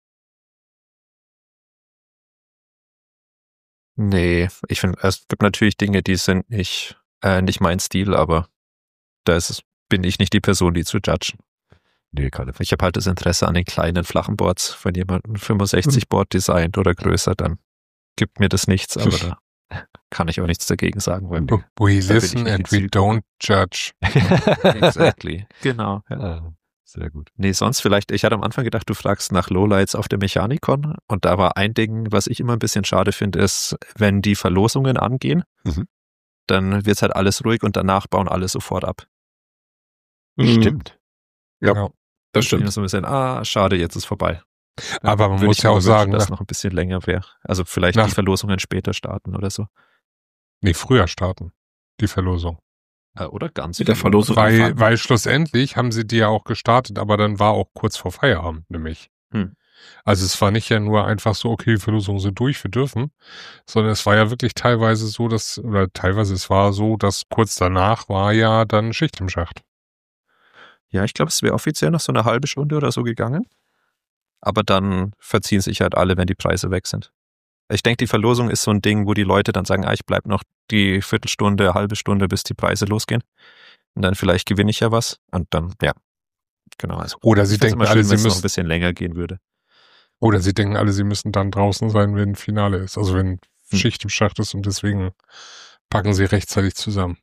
Nee, ich finde, es gibt natürlich Dinge, die sind nicht, äh, nicht mein Stil, aber da ist es, bin ich nicht die Person, die zu judgen. Nee, keine Ich habe halt das Interesse an den kleinen, flachen Boards. Wenn jemand ein fünfundsechzig Board designt oder größer, dann gibt mir das nichts, aber da kann ich auch nichts dagegen sagen. Weil We da bin ich listen nicht and die we don't judge. Exactly. Genau. Ja, sehr gut. Nee, sonst vielleicht, ich hatte am Anfang gedacht, du fragst nach Lowlights auf der Mechanicon und da war ein Ding, was ich immer ein bisschen schade finde, ist, wenn die Verlosungen angehen, Mhm. dann wird's halt alles ruhig und danach bauen alle sofort ab. Stimmt. Ja, Ja. das Ich bin stimmt. so ein bisschen, ah, schade, jetzt ist vorbei. Aber man Würde muss ich ja mir auch wünschen, sagen, dass nach, noch ein bisschen länger wäre. Also vielleicht Nach- die Verlosungen später starten oder so. nee, früher starten, die Verlosung. Äh, Oder ganz Mit der früh. Verlosung Weil, anfangen. weil schlussendlich haben sie die ja auch gestartet, aber dann war auch kurz vor Feierabend nämlich. Hm. Also es war nicht ja nur einfach so, okay, die Verlosungen sind durch, wir dürfen, sondern es war ja wirklich teilweise so, dass, oder teilweise es war so, dass kurz danach war ja dann Schicht im Schacht. Ja, ich glaube, es wäre offiziell noch so eine halbe Stunde oder so gegangen. Aber dann verziehen sich halt alle, wenn die Preise weg sind. Ich denke, die Verlosung ist so ein Ding, wo die Leute dann sagen, ah, ich bleib noch die Viertelstunde, halbe Stunde, bis die Preise losgehen. Und dann vielleicht gewinne ich ja was. Und dann, ja, genau. Also, Oder sie ich find's denken immer alle, schön, sie wenn es noch müssen, ein bisschen länger gehen würde. oder sie denken alle, sie müssen dann draußen sein, wenn Finale ist. Also wenn Hm. Schicht im Schacht ist und deswegen packen sie rechtzeitig zusammen.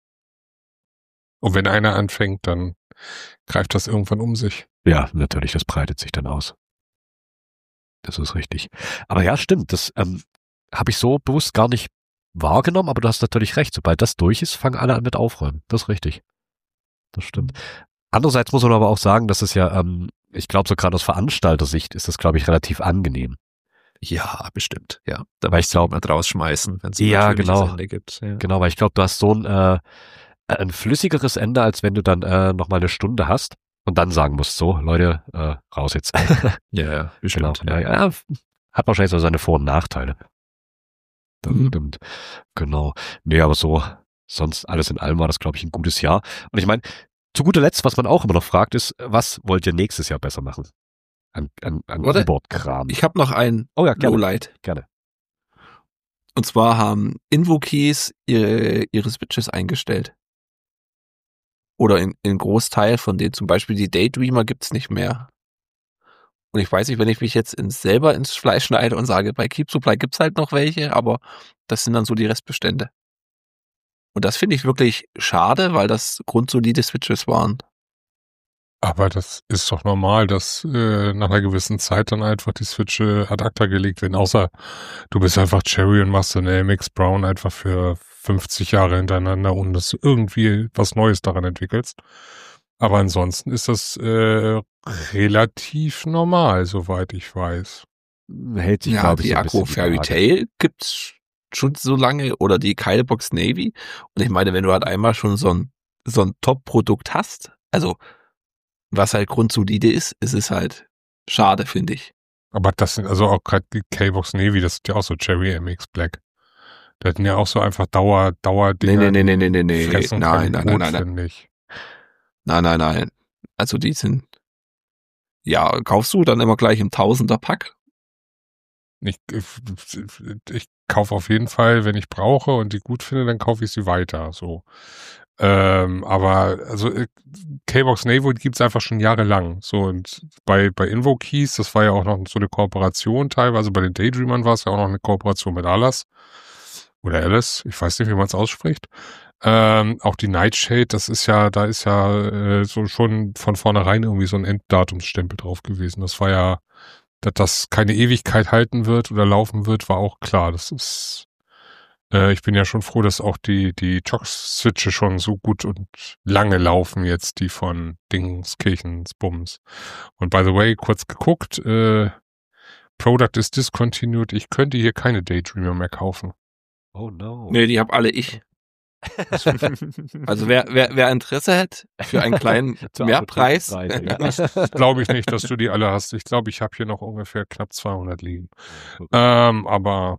Und wenn einer anfängt, dann greift das irgendwann um sich. Ja, natürlich, das breitet sich dann aus. Das ist richtig. Aber ja, stimmt, das ähm, habe ich so bewusst gar nicht wahrgenommen, aber du hast natürlich recht. Sobald das durch ist, fangen alle an mit Aufräumen. Das ist richtig. Das stimmt. Andererseits muss man aber auch sagen, dass es ja, ähm, ich glaube, so gerade aus Veranstalter-Sicht ist das, glaube ich, relativ angenehm. Ja, bestimmt. Ja, da Weil ich musst du glaube, jemand rausschmeißen, wenn es Ja, ein natürliches genau. Ende gibt. Ja. genau, weil ich glaube, du hast so ein, äh, ein flüssigeres Ende, als wenn du dann äh, nochmal eine Stunde hast und dann sagen musst, so, Leute, äh, raus jetzt. Ja, ja, Genau. bestimmt. Ja, ja, hat wahrscheinlich so seine Vor- und Nachteile. Das Mhm. stimmt. Genau. Nee, aber so, sonst alles in allem war das, glaube ich, ein gutes Jahr. Und ich meine, zu guter Letzt, was man auch immer noch fragt, ist, was wollt ihr nächstes Jahr besser machen? An, an, an Warte, Keyboard-Kram. Ich habe noch ein Oh ja, gerne. Lowlight. gerne. Und zwar haben Invokeys ihre, ihre Switches eingestellt. Oder in, in Großteil von denen. Zum Beispiel die Daydreamer gibt's nicht mehr. Und ich weiß nicht, wenn ich mich jetzt ins, selber ins Fleisch schneide und sage, bei Keep Supply gibt's halt noch welche, aber das sind dann so die Restbestände. Und das finde ich wirklich schade, weil das grundsolide Switches waren. Aber das ist doch normal, dass äh, nach einer gewissen Zeit dann einfach die Switche ad acta gelegt werden. Außer du bist einfach Cherry und machst eine M X Brown einfach für fünfzig Jahre hintereinander, ohne dass du irgendwie was Neues daran entwickelst. Aber ansonsten ist das äh, relativ normal, soweit ich weiß. Hält sich, Ja, glaube ich, die so ein Akku bisschen die Fairy Waage. Tail gibt's schon so lange oder die Kylebox Navy. Und ich meine, wenn du halt einmal schon so ein, so ein Top-Produkt hast, also was halt grundsolide ist, ist es halt schade, finde ich. Aber das sind also auch gerade die K-Box Navy, das sind ja auch so Cherry M X Black. Das sind ja auch so einfach Dauer, Dauer Nee, nee, nee, nee, nee, nee, nee. fressen Nein, kein nein, nein, Brot, nein, nein. finde ich. Nein, nein, nein. Also die sind, ja, kaufst du dann immer gleich im Tausender-Pack? Ich, ich, ich kaufe auf jeden Fall, wenn ich brauche und die gut finde, dann kaufe ich sie weiter. So. Ähm, aber also äh, K-Box Navy gibt's einfach schon jahrelang. So und bei bei Invokeys, das war ja auch noch so eine Kooperation teilweise. Bei den Daydreamern war es ja auch noch eine Kooperation mit Alas oder Alice. Ich weiß nicht, wie man es ausspricht. Ähm, auch die Nightshade, das ist ja, da ist ja äh, so schon von vornherein irgendwie so ein Enddatumsstempel drauf gewesen. Das war ja, dass das keine Ewigkeit halten wird oder laufen wird, war auch klar. Das ist Äh, ich bin ja schon froh, dass auch die, die Chox-Switche schon so gut und lange laufen jetzt, die von Dingskirchens Bums. Und by the way, kurz geguckt, äh, Product is discontinued. Ich könnte hier keine Daydreamer mehr kaufen. Oh no. Nee, die hab alle ich. Also wer, wer, wer Interesse hat für einen kleinen Zur Mehrpreis, Apothekenpreise, ja. Glaube ich nicht, dass du die alle hast. Ich glaube, ich habe hier noch ungefähr knapp zweihundert liegen. Ähm, aber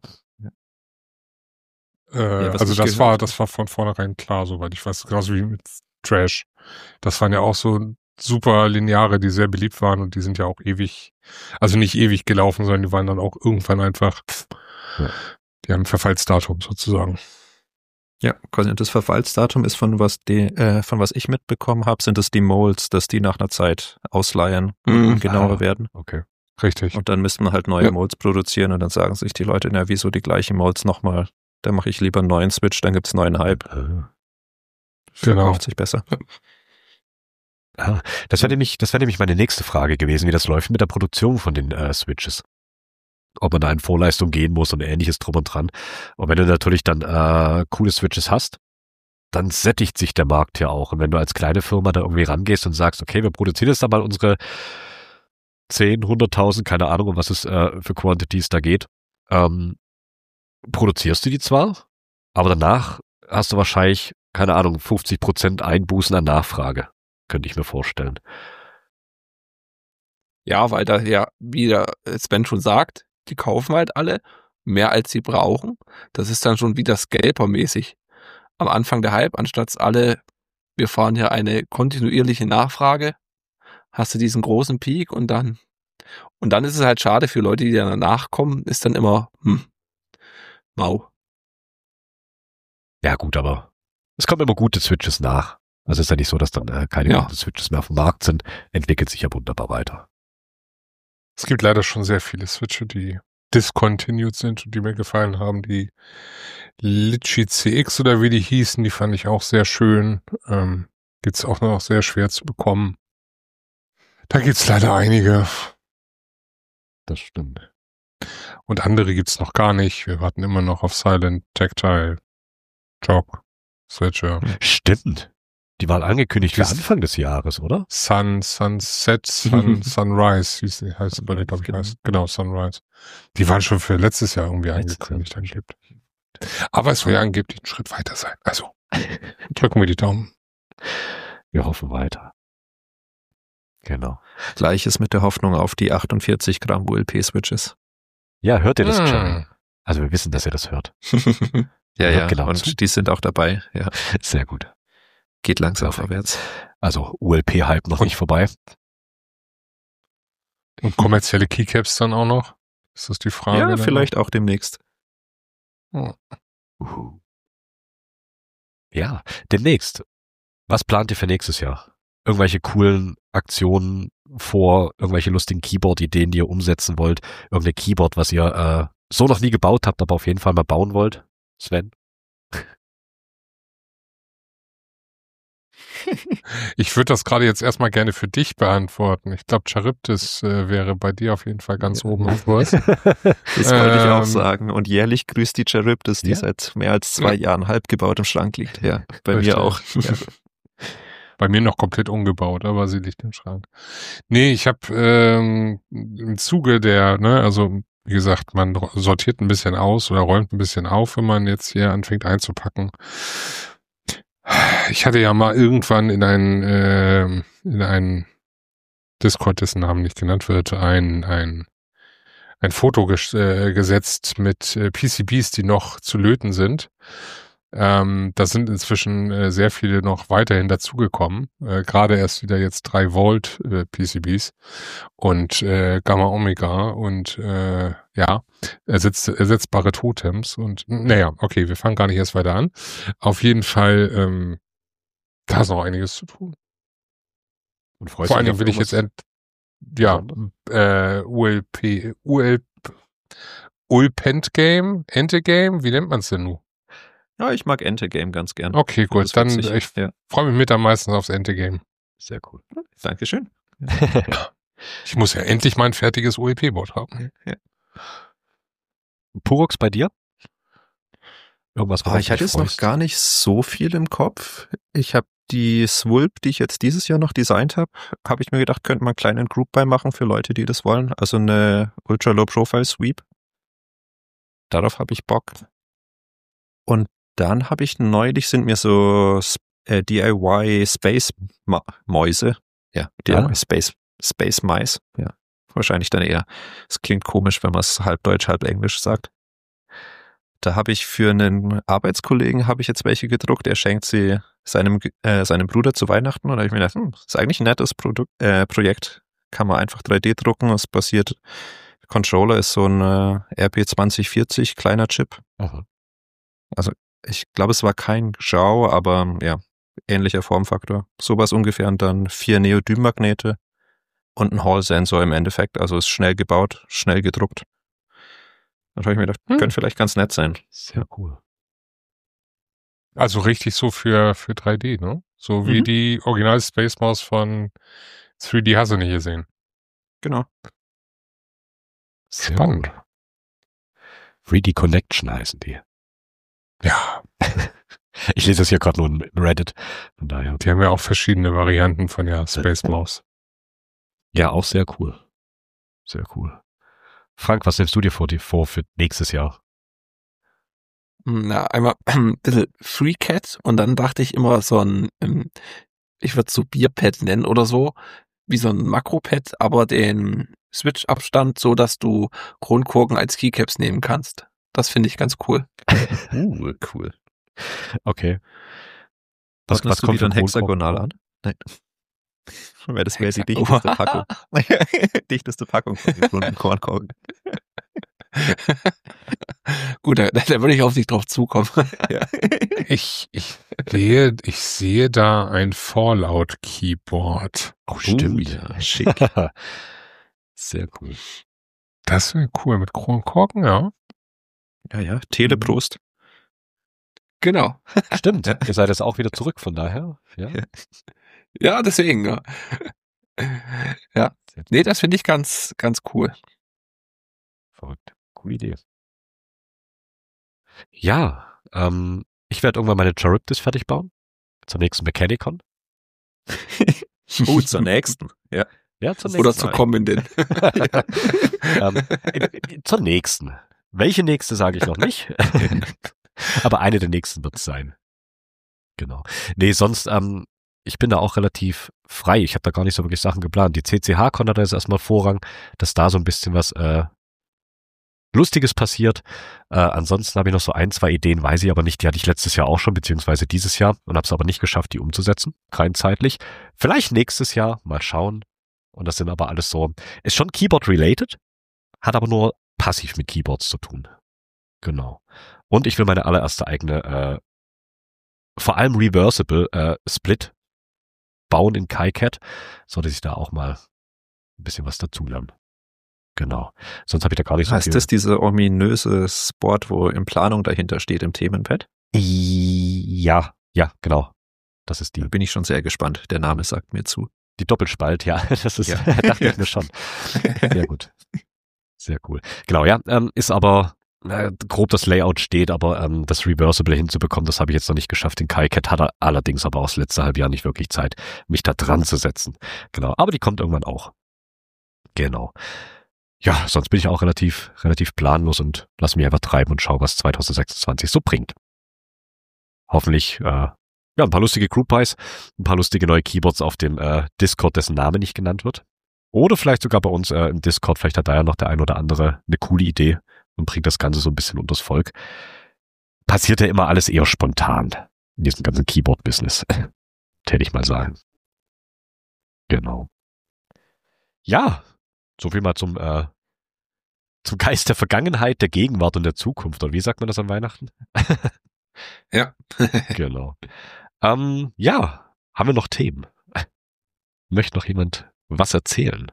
Äh, Ja, was also ich das gehört war, habe. das war von vornherein klar, soweit ich weiß, genauso wie mit Trash. Das waren ja auch so super Lineare, die sehr beliebt waren und die sind ja auch ewig, also nicht ewig gelaufen, sondern die waren dann auch irgendwann einfach, Ja. die haben ein Verfallsdatum sozusagen. Ja, quasi das Verfallsdatum ist von was die, äh, von was ich mitbekommen habe, sind es die Molds, dass die nach einer Zeit ausleihen und Mhm. genauer Ah. werden. Okay, richtig. Und dann müsste man halt neue Ja. Molds produzieren und dann sagen sich die Leute, na, wieso die gleichen Molds nochmal? Da mache ich lieber einen neuen Switch, dann gibt's neuen Hype. Äh, Verkauft sich besser. ah, Das wäre nämlich, das wäre nämlich meine nächste Frage gewesen, wie das läuft mit der Produktion von den äh, Switches. Ob man da in Vorleistung gehen muss und ähnliches drum und dran. Und wenn du natürlich dann äh, coole Switches hast, dann sättigt sich der Markt ja auch. Und wenn du als kleine Firma da irgendwie rangehst und sagst, okay, wir produzieren jetzt da mal unsere zehn, hunderttausend, keine Ahnung, um was es äh, für Quantities da geht, ähm, produzierst du die zwar, aber danach hast du wahrscheinlich, keine Ahnung, fünfzig Prozent Einbußen an Nachfrage. Könnte ich mir vorstellen. Ja, weil da ja, wie der Sven schon sagt, die kaufen halt alle mehr als sie brauchen. Das ist dann schon wieder Scalper-mäßig. Am Anfang der Hype, anstatt alle wir fahren hier eine kontinuierliche Nachfrage, hast du diesen großen Peak und dann und dann ist es halt schade für Leute, die danach kommen, ist dann immer hm, mau. Ja gut, aber es kommen immer gute Switches nach. Also ist ja nicht so, dass dann äh, keine Ja. guten Switches mehr auf dem Markt sind. Entwickelt sich ja wunderbar weiter. Es gibt leider schon sehr viele Switche, die discontinued sind und die mir gefallen haben. Die Litchi C X oder wie die hießen, die fand ich auch sehr schön. Ähm, gibt's auch noch sehr schwer zu bekommen. Da gibt's leider einige. Das stimmt. Und andere gibt's noch gar nicht. Wir warten immer noch auf Silent Tactile Jog Switcher. Stimmt. Die waren angekündigt für Das- Anfang des Jahres, oder? Sun, Sunset, Sun, Sunrise, hieß die, heißt aber, glaube ich, Genau. heißt. Genau, Sunrise. Die waren schon für letztes Jahr irgendwie Letztes angekündigt angeblich. Aber es soll ja angeblich einen Schritt weiter sein. Also, drücken wir die Daumen. Wir hoffen weiter. Genau. Gleiches mit der Hoffnung auf die achtundvierzig Gramm U L P-Switches. Ja, hört ihr das, Hm. Jerry? Also wir wissen, dass ihr das hört. Ja, Ja, ja, genau. und die sind auch dabei. Ja, Sehr gut. geht langsam Perfekt. vorwärts. Also U L P-Hype noch Und- nicht vorbei. Und kommerzielle Keycaps dann auch noch? Ist das die Frage? Ja, dann vielleicht auch demnächst. Uhu. Ja, demnächst. Was plant ihr für nächstes Jahr? Irgendwelche coolen Aktionen vor, irgendwelche lustigen Keyboard-Ideen, die ihr umsetzen wollt? Irgendein Keyboard, was ihr äh, so noch nie gebaut habt, aber auf jeden Fall mal bauen wollt? Sven? Ich würde das gerade jetzt erstmal gerne für dich beantworten. Ich glaube, Charybdis äh, wäre bei dir auf jeden Fall ganz Ja. oben auf Kurs. Das wollte ich auch Ähm, sagen. Und jährlich grüßt die Charybdis, die Ja. seit mehr als zwei Ja. Jahren halb gebaut im Schrank liegt. Ja, bei Richtig. mir auch. Ja. Bei mir noch komplett umgebaut, aber sie liegt im Schrank. Nee, ich habe ähm, im Zuge der, ne, also wie gesagt, man sortiert ein bisschen aus oder räumt ein bisschen auf, wenn man jetzt hier anfängt einzupacken. Ich hatte ja mal irgendwann in einen, ähm, in einen Discord, dessen Namen nicht genannt wird, ein, ein, ein Foto ges äh, gesetzt mit äh, P C Bs, die noch zu löten sind. Ähm, da sind inzwischen äh, sehr viele noch weiterhin dazugekommen. Äh, Gerade erst wieder jetzt drei Volt äh, P C Bs und äh, Gamma Omega und äh, ja, ersetzt, ersetzbare Totems. Und naja, okay, wir fangen gar nicht erst weiter an. Auf jeden Fall, ähm, da ist noch einiges zu tun. Und freust Vor allen dich Dingen auf will ich jetzt end, ja, äh, U L P, U L P, Ulpent Game, Ente Game, wie nennt man es denn nun? Ja, ich mag Ente Game ganz gern. Okay, Das gut, ist dann witzig. ich Ja. freue mich mit am meisten aufs Ente Game. Sehr cool. Dankeschön. Ich muss ja endlich mein fertiges U L P-Board haben. Purux bei dir? Irgendwas, Ah, worauf ich du hatte dich jetzt noch freust? gar nicht so viel im Kopf. Ich habe die Swulp, die ich jetzt dieses Jahr noch designt habe, habe ich mir gedacht, könnte man einen kleinen Group bei machen für Leute, die das wollen. Also eine Ultra Low Profile Sweep. Darauf habe ich Bock. Und dann habe ich neulich sind mir so äh, D I Y Space Ma Mäuse. Ja, D I Y Ah. Space Space Mice. Ja, wahrscheinlich dann eher. Es klingt komisch, wenn man es halb Deutsch, halb Englisch sagt. Da habe ich für einen Arbeitskollegen habe ich jetzt welche gedruckt. Er schenkt sie seinem äh, seinem Bruder zu Weihnachten. Und da habe ich mir gedacht, hm, das ist eigentlich ein nettes Produkt, äh, Projekt. Kann man einfach drei D drucken. Es basiert, Controller ist so ein äh, R P zwanzig vierzig kleiner Chip. Aha. Ich glaube, es war kein Xiao, aber ja, ähnlicher Formfaktor. Sowas ungefähr und dann vier Neodym-Magnete und ein Hall-Sensor im Endeffekt. Also ist schnell gebaut, schnell gedruckt. Da habe ich mir gedacht, Hm. könnte vielleicht ganz nett sein. Sehr cool. Also richtig so für, für drei D, ne? So wie Mhm. die Original Space Mouse von drei D hast du nicht gesehen. Genau. Sehr Spannend. cool. drei D Connection heißen die. Ja, Ich lese das hier gerade nur im Reddit. Von daher. die haben ja auch verschiedene Varianten von der Space Mouse. Ja, auch sehr cool. Sehr cool. Frank, was nimmst du dir vor, die, vor für nächstes Jahr? Na, einmal ein bisschen Free Cat und dann dachte ich immer so ein, ähm, ich würde es so Bierpad nennen oder so, wie so ein Makropad, aber den Switch-Abstand so, dass du Kronkorken als Keycaps nehmen kannst. Das finde ich ganz cool. Uh, cool. Okay. Was, Ordnest was du kommt die dann für ein hexagonal an? Nein. Weil das wäre die dichteste Packung. dichteste Packung von den runden Kornkorken. Gut, da, da würde ich auf dich drauf zukommen. Ja. Ich, ich sehe, ich sehe da ein Fallout-Keyboard. Oh, stimmt. ja, schick. Sehr cool. Das wäre cool mit Kronkorken, ja. Ja, ja. Teleprost. Genau. Stimmt. Ihr seid jetzt auch wieder zurück, von daher. Ja. Ja. Ja, deswegen. Ja. Ja. Nee, das finde ich ganz, ganz cool. Verrückt. Coole Idee. Ja, ähm, ich werde irgendwann meine Charybdis fertig bauen. Zur nächsten Mechanicon. Oh, zur nächsten. Ja. Ja, zur nächsten. Oder zur kommenden. ähm, äh, zur nächsten. Welche nächste sage ich noch nicht. Aber eine der nächsten wird es sein. Genau. Nee, sonst, ähm, ich bin da auch relativ frei. Ich habe da gar nicht so wirklich Sachen geplant. Die C C H-Con hat da jetzt erstmal Vorrang, dass da so ein bisschen was äh, Lustiges passiert. Äh, ansonsten habe ich noch so ein, zwei Ideen, weiß ich aber nicht. Die hatte ich letztes Jahr auch schon, beziehungsweise dieses Jahr und habe es aber nicht geschafft, die umzusetzen. Rein zeitlich. Vielleicht nächstes Jahr, mal schauen. Und das sind aber alles so, ist schon Keyboard-related, hat aber nur passiv mit Keyboards zu tun. Genau. Und ich will meine allererste eigene, äh, vor allem reversible äh, Split bauen in KiCad, so dass ich da auch mal ein bisschen was dazulernen. Genau. Sonst habe ich da gar nicht so heißt viel. Ist das diese ominöse Sport, wo in Planung dahinter steht im Themenpad? Ja, ja, genau. Das ist die. Da bin ich schon sehr gespannt. Der Name sagt mir zu. Die Doppelspalt, ja. Das ist, Ja. dachte ich mir schon. Sehr gut. Sehr cool. Genau, ja, ähm, ist aber äh, grob das Layout steht, aber ähm, das Reversible hinzubekommen, das habe ich jetzt noch nicht geschafft. In KiCad hatte allerdings aber auch das letzte Halbjahr nicht wirklich Zeit, mich da dran zu setzen. Genau, aber die kommt irgendwann auch. Genau. Ja, sonst bin ich auch relativ, relativ planlos und lasse mich einfach treiben und schaue, was zwanzig sechsundzwanzig so bringt. Hoffentlich, äh, ja, ein paar lustige Group Buys, ein paar lustige neue Keyboards auf dem äh, Discord, dessen Name nicht genannt wird. Oder vielleicht sogar bei uns äh, im Discord, vielleicht hat da ja noch der ein oder andere eine coole Idee und bringt das Ganze so ein bisschen unters Volk. Passiert ja immer alles eher spontan in diesem ganzen Keyboard-Business, täte ich mal sagen. Genau. Ja, so viel mal zum, äh, zum Geist der Vergangenheit, der Gegenwart und der Zukunft. Oder wie sagt man das an Weihnachten? Ja. Genau. Ähm, ja, haben wir noch Themen? Möchte noch jemand was erzählen?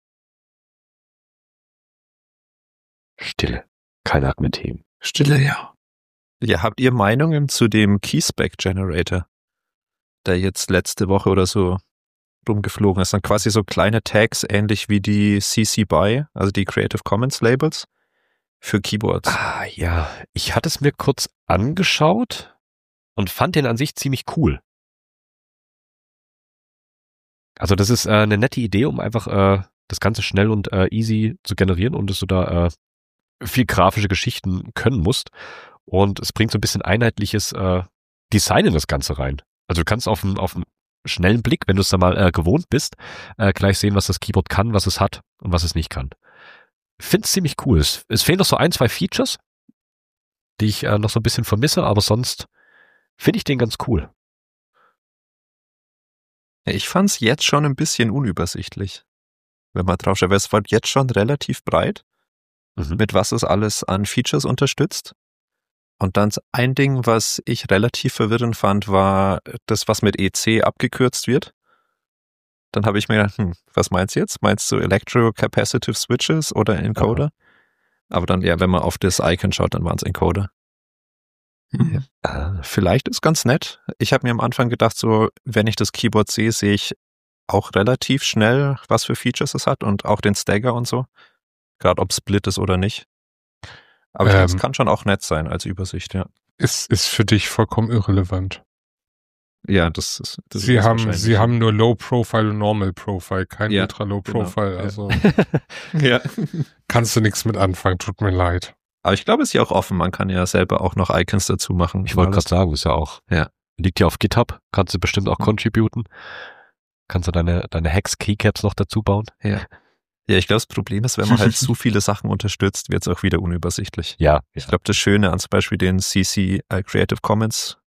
Stille. Keiner hat mehr Themen. Stille, ja. Ja, habt ihr Meinungen zu dem Keyspec Generator, der jetzt letzte Woche oder so rumgeflogen ist? Dann quasi so kleine Tags, ähnlich wie die C C B Y, also die Creative Commons Labels, für Keyboards. Ah, ja. Ich hatte es mir kurz angeschaut und fand den an sich ziemlich cool. Also das ist äh, eine nette Idee, um einfach äh, das Ganze schnell und äh, easy zu generieren und dass du da äh, viel grafische Geschichten können musst. Und es bringt so ein bisschen einheitliches äh, Design in das Ganze rein. Also du kannst auf einen auf einen schnellen Blick, wenn du es da mal äh, gewohnt bist, äh, gleich sehen, was das Keyboard kann, was es hat und was es nicht kann. Find's ziemlich cool. Es, es fehlen noch so ein, zwei Features, die ich äh, noch so ein bisschen vermisse, aber sonst finde ich den ganz cool. Ich fand's jetzt schon ein bisschen unübersichtlich, wenn man drauf schaut, weil es war jetzt schon relativ breit, Mhm. mit was es alles an Features unterstützt. Und dann ein Ding, was ich relativ verwirrend fand, war das, was mit E C abgekürzt wird. Dann habe ich mir gedacht, hm, was meinst du jetzt? Meinst du Electrocapacitive Switches oder Encoder? Aber dann, ja, wenn man auf das Icon schaut, dann waren es Encoder. Mhm. Ah, Vielleicht ist ganz nett. Ich habe mir am Anfang gedacht, so, wenn ich das Keyboard sehe, sehe ich auch relativ schnell, was für Features es hat und auch den Stagger und so. Gerade ob Split ist oder nicht. Aber ich Ähm, denke, es kann schon auch nett sein als Übersicht, ja. Ist, ist für dich vollkommen irrelevant. Ja, das ist, das Sie ist haben, wahrscheinlich. sie haben nur Low Profile und Normal Profile, kein Ja, Ultra Low genau, Profile. ja. Also Ja. kannst du nichts mit anfangen, tut mir leid. Aber ich glaube, es ist ja auch offen. Man kann ja selber auch noch Icons dazu machen. ich wollte Alles. gerade sagen, ist ja auch. Ja. Liegt ja auf GitHub, kannst du bestimmt auch Mhm. contributen. Kannst du deine, deine Hex-Keycaps noch dazu bauen? Ja. Ja, ich glaube, das Problem ist, wenn man halt zu viele Sachen unterstützt, wird es auch wieder unübersichtlich. Ja. Ich glaube, das Schöne an zum Beispiel den C C äh, Creative Commons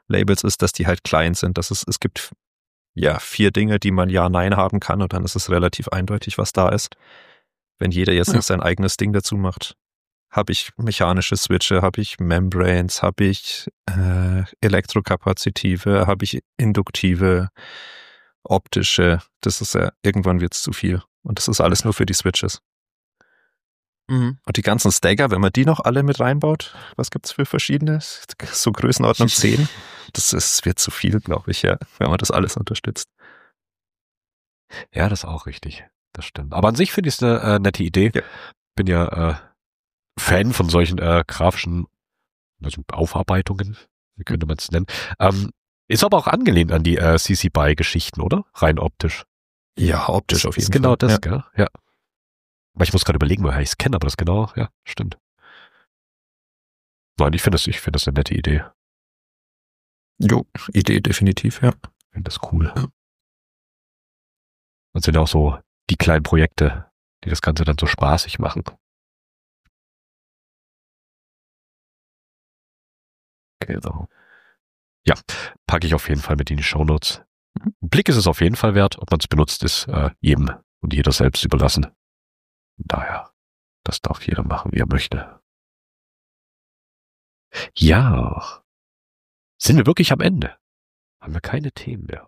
Labels ist, dass die halt klein sind. Das ist, es gibt ja vier Dinge, die man Ja, Nein haben kann und dann ist es relativ eindeutig, was da ist. Wenn jeder jetzt Ja. nicht sein eigenes Ding dazu macht, habe ich mechanische Switche, habe ich Membranes, habe ich äh, elektrokapazitive, habe ich induktive, optische. Das ist ja, irgendwann wird's zu viel. Und das ist alles nur für die Switches. Mhm. Und die ganzen Stacker, wenn man die noch alle mit reinbaut, was gibt's für verschiedene? So Größenordnung zehn. Das ist, wird zu viel, glaube ich, ja, wenn man das alles unterstützt. Ja, das ist auch richtig. Das stimmt. Aber an sich finde ich es eine äh, nette Idee. Ja. Bin ja äh, Fan von solchen äh, grafischen also Aufarbeitungen, wie könnte man es nennen. Ähm, ist aber auch angelehnt an die äh, C C B Y-Geschichten, oder? Rein optisch. Ja, optisch Das auf jeden ist genau Fall. das, Ja. gell? Ja. Aber ich muss gerade überlegen, woher ich es kenne, aber das genau, ja, stimmt. Nein, ich finde das, ich finde das eine nette Idee. Jo, Idee definitiv, ja. Ich finde das cool. Und sind ja auch so die kleinen Projekte, die das Ganze dann so spaßig machen. Genau. Ja, packe ich auf jeden Fall mit in die Shownotes. Ein Blick ist es auf jeden Fall wert. Ob man es benutzt, ist äh, jedem und jeder selbst überlassen. Daher, das darf jeder machen, wie er möchte. Ja. Sind wir wirklich am Ende? Haben wir keine Themen mehr?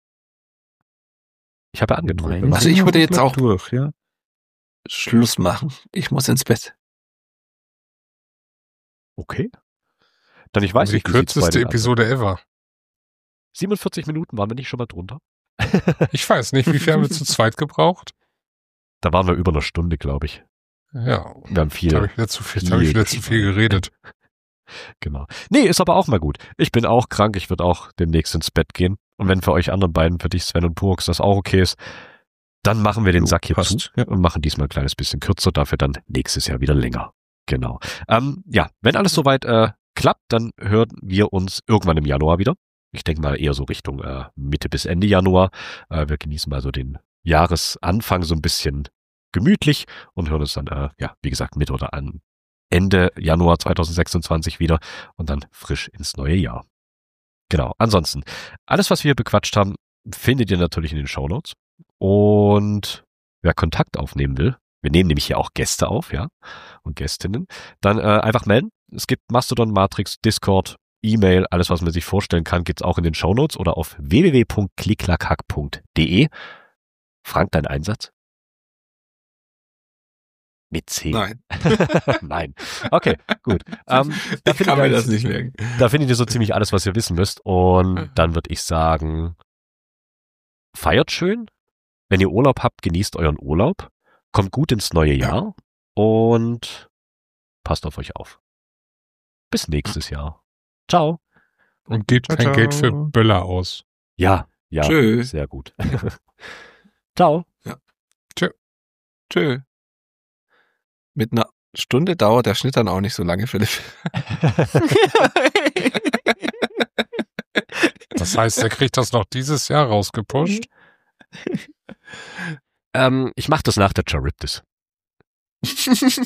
Ich habe ja angedrückt. Nein. Also ich würde jetzt auch durch, ja. Schluss machen. Ich muss ins Bett. Okay. Dann ich weiß die nicht, wie sieht's bei kürzeste den anderen- Episode ever. siebenundvierzig Minuten waren wir nicht schon mal drunter? Ich weiß nicht, wie viel haben wir zu zweit gebraucht? Da waren wir über eine Stunde, glaube ich. Ja, Wir haben viel. da habe ich wieder zu viel, da hab ich wieder zu viel geredet. Genau. Nee, ist aber auch mal gut. Ich bin auch krank, ich würde auch demnächst ins Bett gehen. Und wenn für euch anderen beiden, für dich Sven und Purks, das auch okay ist, dann machen wir den Jo, Sack hier passt, zu ja. und machen diesmal ein kleines bisschen kürzer, dafür dann nächstes Jahr wieder länger. Genau. Ähm, ja, wenn alles soweit äh, klappt, dann hören wir uns irgendwann im Januar wieder. Ich denke mal eher so Richtung äh, Mitte bis Ende Januar. Äh, wir genießen mal so den Jahresanfang so ein bisschen gemütlich und hören uns dann, äh, ja, wie gesagt, Mitte oder an Ende Januar zweitausendsechsundzwanzig wieder und dann frisch ins neue Jahr. Genau. Ansonsten, alles, was wir hier bequatscht haben, findet ihr natürlich in den Shownotes. Und wer Kontakt aufnehmen will, wir nehmen nämlich hier auch Gäste auf, ja, und Gästinnen, dann äh, einfach melden. Es gibt Mastodon, Matrix, Discord, E-Mail, alles, was man sich vorstellen kann, gibt's auch in den Shownotes oder auf w w w punkt klicklackhack punkt de. Frank, dein Einsatz? Mit C. Nein. Nein. Okay, gut. Ähm, da Ich findet kann ihr mir alles- das nicht merken. Da findet ihr so ziemlich alles, was ihr wissen müsst. Und dann würde ich sagen, feiert schön. Wenn ihr Urlaub habt, genießt euren Urlaub. Kommt gut ins neue Jahr. Und passt auf euch auf. Bis nächstes Jahr. Ciao. Und gebt Ciao, kein ciao. Geld für Böller aus. Ja, ja. Tschö. Sehr gut. Ciao. Tschö. Mit einer Stunde dauert der Schnitt dann auch nicht so lange, Philipp. Das heißt, er kriegt das noch dieses Jahr rausgepusht. ähm, ich mache das nach der Charybdis.